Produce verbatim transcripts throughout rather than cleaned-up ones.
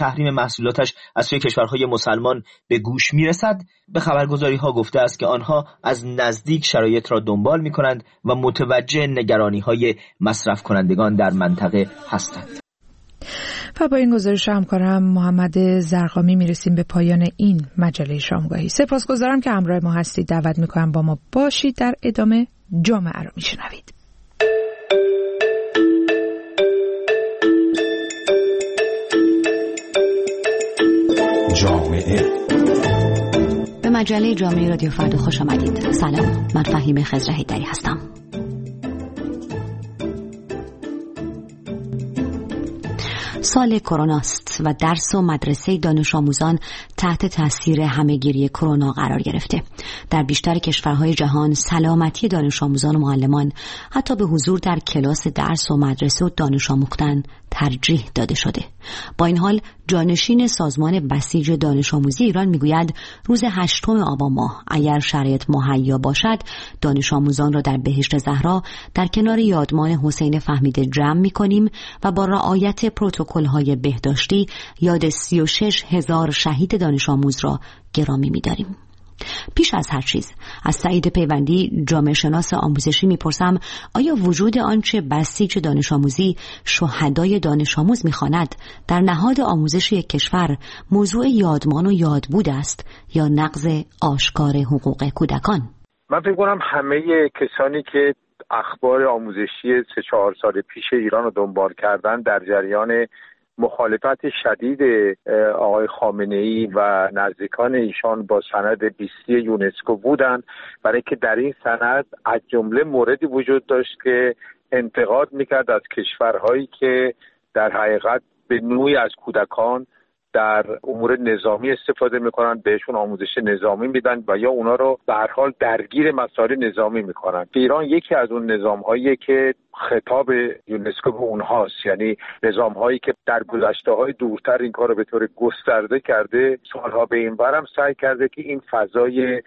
تحریم محصولاتش از سوی کشورهای مسلمان به گوش میرسد، به خبرگزاری‌ها گفته است که آنها از نزدیک شرایط را دنبال می‌کنند و متوجه نگرانی‌های مصرف کنندگان در منطقه هستند. و با این گزارش همکارم محمد زرقامی میرسیم به پایان این مجله شامگاهی. سپاسگزارم که همراه ما هستید. دعوت میکنم با ما باشید. در ادامه جامعه رو میشنوید. جامعه به مجله جامعه رادیو فردا خوش آمدید. سلام، من فهیم خضر حیدری هستم. سال کرونا است و درس و مدرسه دانش آموزان تحت تاثیر همه‌گیری کرونا قرار گرفته. در بیشتر کشورهای جهان سلامتی دانش آموزان و معلمان حتی به حضور در کلاس درس و مدرسه و دانش آموختن ترجیح داده شده. با این حال جانشین سازمان بسیج دانش آموزی ایران میگوید روز هشتم آبان ماه اگر شرایط مهیا باشد دانش آموزان را در بهشت زهرا در کنار یادمان حسین فهمیده جمع می‌کنیم و با رعایت پروتکل‌های بهداشتی یاد سی و شش هزار شهید دانش آموز را گرامی می‌داریم. پیش از هر چیز از سعید پیوندی جامعه شناس آموزشی میپرسم آیا وجود آنچه بسیج دانش آموزی شهدای دانش آموز میخواند در نهاد آموزش یک کشور موضوع یادمان و یادبود است یا نقض آشکار حقوق کودکان؟ من فکر کنم همه کسانی که اخبار آموزشی سه چهار سال پیش ایران رو دنبال کردن در جریان مخالفت شدید آقای خامنه‌ای و نزدیکان ایشان با سند بیستی یونسکو بودند، برای که در این سند از جمله موردی وجود داشت که انتقاد میکرد از کشورهایی که در حقیقت به نوعی از کودکان در امور نظامی استفاده میکنن، بهشون آموزش نظامی میدن و یا اونا رو به هر حال درگیر مسائل نظامی میکنن. ایران یکی از اون نظام‌هایی که خطاب یونسکو به اونهاست، یعنی نظام‌هایی که در گذشته‌های دورتر این کار رو به طور گسترده کرده، سالها به این ورم سعی کرده که این فضای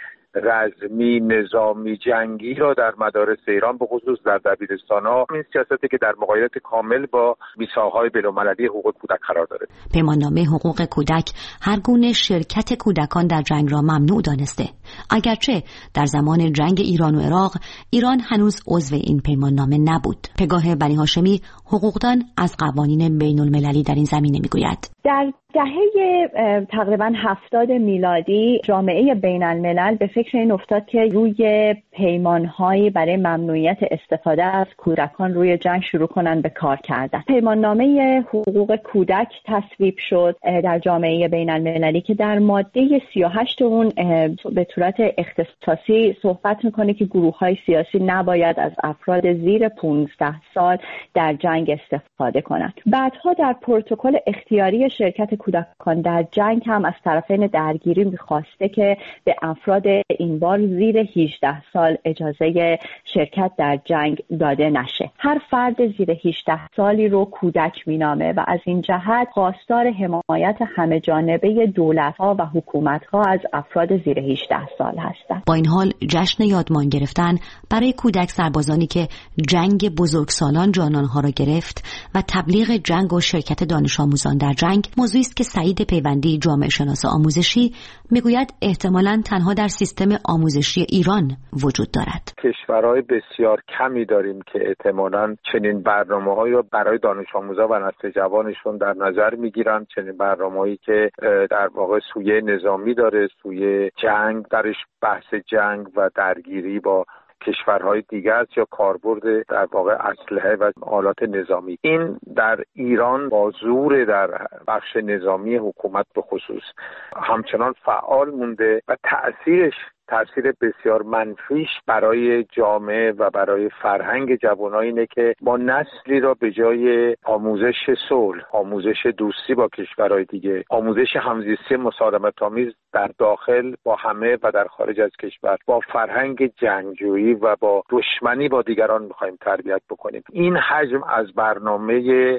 رزمی، نظامی، جنگی را در مدارس ایران به خصوص در دبیرستان‌ها، این سیاستی که در مغایرت کامل با میثاق‌های بین‌المللی حقوق کودک قرار داره. پیماننامه حقوق کودک هر گونه شرکت کودکان در جنگ را ممنوع دانسته. اگرچه در زمان جنگ ایران و عراق ایران هنوز عضو این پیماننامه نبود. پگاه بنی هاشمی حقوقدان از قوانین بین‌المللی در این زمینه میگوید. در دهه تقریبا هفتاد میلادی جامعه بین الملل به فکر این افتاد که روی پیمانهایی برای ممنوعیت استفاده از کودکان روی جنگ شروع کنن به کار کردن. پیماننامه حقوق کودک تصویب شد در جامعه بین المللی که در ماده سی و هشت اون به صورت اختصاصی صحبت میکنه که گروه‌های سیاسی نباید از افراد زیر پانزده سال در جنگ استفاده کنند. بعدها در پروتکل اختیاری شرکت کودکان در جنگ هم از طرفین درگیری می‌خواسته که به افراد این بار زیر هجده سال اجازه شرکت در جنگ داده نشه. هر فرد زیر هجده سالی رو کودک مینامه و از این جهت خواستار حمایت همه جانبه دولت‌ها و حکومت‌ها از افراد زیر هجده سال هستند. با این حال جشن یادمان گرفتن برای کودک سربازانی که جنگ بزرگسالان جانانها را گرفت و تبلیغ جنگ و شرکت دانش آموزان در جنگ موضوعی است که سعید پیوندی جامعه شناس آموزشی میگوید احتمالاً تنها در سیستم آموزشی ایران وجود دارد. کشورهای بسیار کمی داریم که احتمالاً چنین برنامه‌هایی را برای دانش آموزا و نسل جوانشون در نظر میگیرن، چنین برنامه‌هایی که در واقع سویه نظامی داره، سویه جنگ درش، بحث جنگ و درگیری با کشورهای دیگه است یا کاربرد در واقع اسلحه و آلات نظامی. این در ایران با زور در بخش نظامی حکومت به خصوص همچنان فعال مونده و تأثیرش تأثیر بسیار منفیش برای جامعه و برای فرهنگ جوانان اینه که ما نسلی را به جای آموزش صلح، آموزش دوستی با کشورهای دیگه، آموزش همزیستی مسالمت‌آمیز در داخل با همه و در خارج از کشور، با فرهنگ جنگجویی و با دشمنی با دیگران می‌خوایم تربیت بکنیم. این حجم از برنامه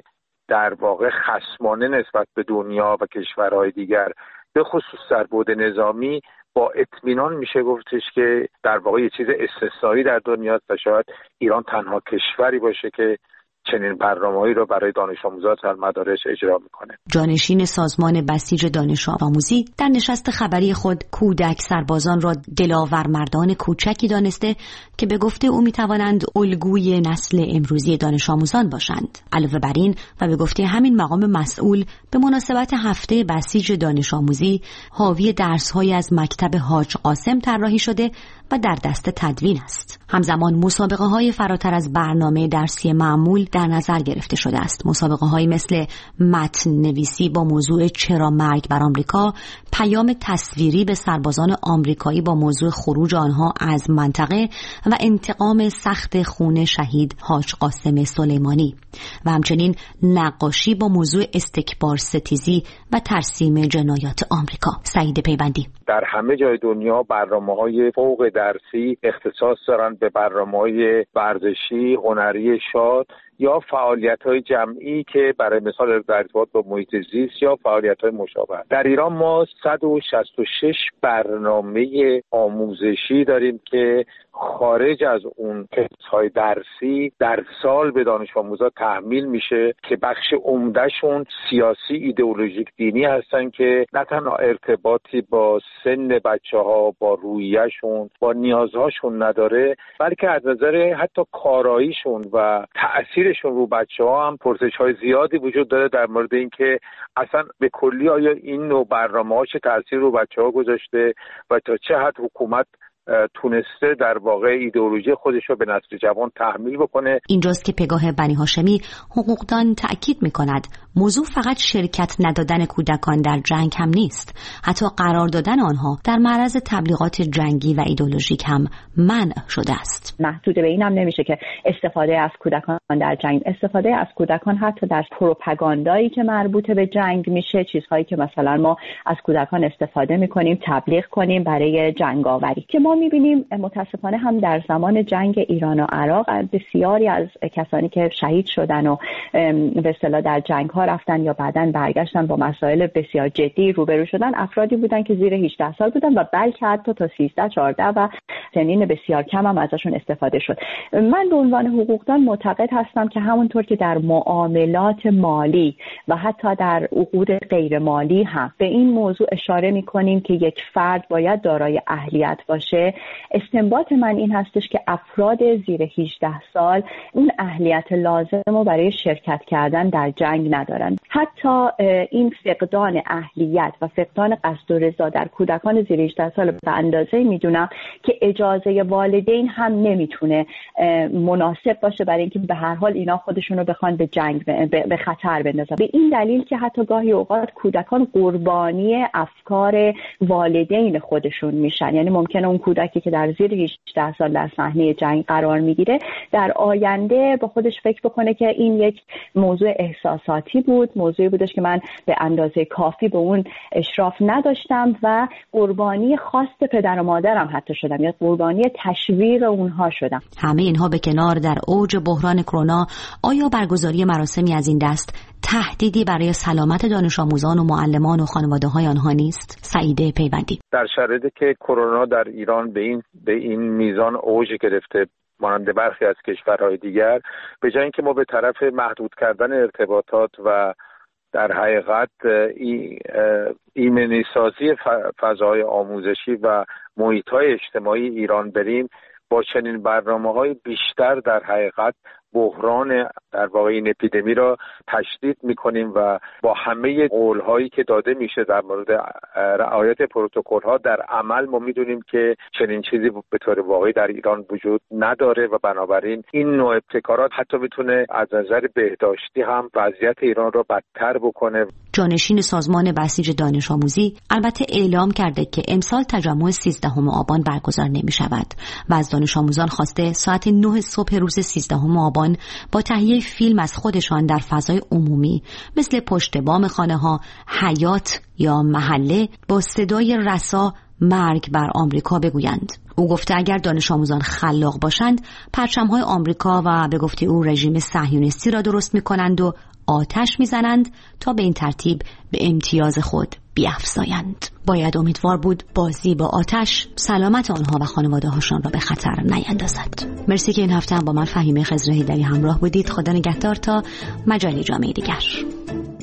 در واقع خصمانه نسبت به دنیا و کشورهای دیگر به خصوص در بعد نظامی با اطمینان میشه گفتش که در واقع یه چیز استثنایی در دنیاست و شاید ایران تنها کشوری باشه که چنین برنامه‌ای رو برای دانش آموزان در مدارس اجرا میکنه. جانشین سازمان بسیج دانش آموزی در نشست خبری خود کودک سربازان را دلاور مردان کوچکی دانسته که به گفته او میتوانند الگوی نسل امروزی دانش آموزان باشند. علاوه بر این و به گفته همین مقام مسئول، به مناسبت هفته بسیج دانش آموزی حاوی درس‌های از مکتب حاج قاسم طراحی شده و در دست تدوین است. همزمان مسابقه های فراتر از برنامه درسی معمول در نظر گرفته شده است. مسابقه های مثل متن نویسی با موضوع چرا مرگ بر آمریکا، پیام تصویری به سربازان آمریکایی با موضوع خروج آنها از منطقه و انتقام سخت خون شهید حاج قاسم سلیمانی و همچنین نقاشی با موضوع استکبار ستیزی و ترسیم جنایات آمریکا. سعید پیوندی: در همه جای دنیا برنامه‌های فوق درسی اختصاص دارن به برنامه‌های ورزشی، هنری شاد یا فعالیت‌های جمعی که برای مثال در ارتباط با محیط زیست یا فعالیت‌های مشابه. در ایران ما صد و شصت و شش برنامه آموزشی داریم که خارج از اون کتاب‌های درسی در سال به دانش آموزا تحمیل میشه که بخش عمدهشون سیاسی، ایدئولوژیک، دینی هستن که نه تنها ارتباطی با سن بچه‌ها، با رویه‌شون، با نیازهاشون نداره، بلکه از نظر حتی کاراییشون و تأثیرشون رو بچه‌ها هم پرسش‌های زیادی وجود داره در مورد اینکه اصلا به کلی آیا این نوع برنامه‌ها چه تأثیر رو بچه‌ها گذاشته و تا چه حد حکومت تونسته در واقع ایدئولوژی خودش رو به نسل جوان تحمیل بکنه. اینجاست که پگاه بنی هاشمی حقوقدان تأکید می‌کند موضوع فقط شرکت ندادن کودکان در جنگ هم نیست، حتی قرار دادن آنها در معرض تبلیغات جنگی و ایدئولوژیک هم منع شده است. محدود به این هم نمیشه که استفاده از کودکان در جنگ، استفاده از کودکان حتی در پروپاگاندایی که مربوط به جنگ میشه، چیزهایی که مثلا ما از کودکان استفاده می‌کنیم تبلیغ کنیم برای جنگاوری، که ما می‌بینیم متاسفانه هم در زمان جنگ ایران و عراق بسیاری از کسانی که شهید شدن و به اصطلاح در جنگ‌ها رفتن یا بعداً برگشتن با مسائل بسیار جدی روبرو شدن، افرادی بودن که زیر هجده سال بودن و بلکه حتی تا سیزده چهارده و سنین بسیار کم هم ازشون استفاده شد. من به عنوان حقوقدان معتقد هستم که همونطور که در معاملات مالی و حتی در عقود غیر مالی هم به این موضوع اشاره می‌کنیم که یک فرد باید دارای اهلیت باشه، استنباط من این هستش که افراد زیر هجده سال اون اهلیت لازم رو برای شرکت کردن در جنگ ندارن. حتی این فقدان اهلیت و فقدان قصد و رضا در کودکان زیر هجده سال به اندازه میدونم که اجازه والدین هم نمیتونه مناسب باشه برای اینکه به هر حال اینا خودشون رو بخوان به جنگ به خطر بندازن. به این دلیل که حتی گاهی اوقات کودکان قربانی افکار والدین خودشون میشن، یعنی ممکنه اون کودکی که در زیر هجده سال در صحنه جنگ قرار میگیره در آینده با خودش فکر بکنه که این یک موضوع احساساتی بود، موضوعی بودش که من به اندازه کافی به اون اشراف نداشتم و قربانی خواست پدر و مادرم حتی شدم یا قربانی تشویق اونها شدم. همه اینها به کنار در اوج بحران کرونا، آیا برگزاری مراسمی از این دست تهدیدی برای سلامت دانش آموزان و معلمان و خانواده‌های آنها نیست؟ سعید پیوندی: در شرایطی که کرونا در ایران به این به این میزان اوج گرفته مانند برخی از کشورهای دیگر، به جای اینکه ما به طرف محدود کردن ارتباطات و در حقیقت ایمنی سازی فضای آموزشی و محیط‌های اجتماعی ایران بریم، با چنین برنامه‌های بیشتر در حقیقت بحران در واقع این اپیدمی را تشدید می‌کنیم و با همه قول‌هایی که داده میشه در مورد رعایت پروتکل‌ها در عمل ما می‌دونیم که چنین چیزی به طور واقعی در ایران وجود نداره و بنابراین این نوع ابتکارات حتی می‌تونه از نظر بهداشتی هم وضعیت ایران را بدتر بکنه. جانشین سازمان بسیج دانش آموزی البته اعلام کرده که امسال تجمع سیزدهم آبان برگزار نمی‌شود و از دانش آموزان خواسته ساعت نه صبح روز سیزدهم آبان با تهیه فیلم از خودشان در فضای عمومی مثل پشت بام خانه‌ها، حیاط یا محله با صدای رسا مرگ بر آمریکا بگویند. او گفته اگر دانش آموزان خلاق باشند، پرچم‌های آمریکا و به گفته او رژیم صهیونیستی را درست می‌کنند و آتش می‌زنند تا به این ترتیب به امتیاز خود بیفزایند. باید امیدوار بود بازی با آتش سلامت آنها و خانواده هاشان را به خطر نیندازد. مرسی که این هفته هم با من فهیمه خضر هیدری همراه بودید. خدا نگهدار تا مجالی جامعه دیگر.